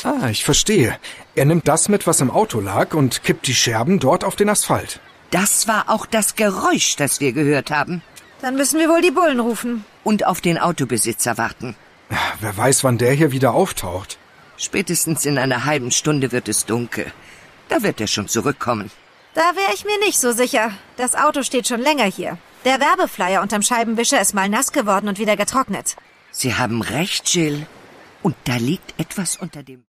Ah, ich verstehe. Er nimmt das mit, was im Auto lag, und kippt die Scherben dort auf den Asphalt. Das war auch das Geräusch, das wir gehört haben. Dann müssen wir wohl die Bullen rufen. Und auf den Autobesitzer warten. Wer weiß, wann der hier wieder auftaucht. Spätestens in einer halben Stunde wird es dunkel. Da wird er schon zurückkommen. Da wäre ich mir nicht so sicher. Das Auto steht schon länger hier. Der Werbeflyer unterm Scheibenwischer ist mal nass geworden und wieder getrocknet. Sie haben recht, Jill. Und da liegt etwas unter dem...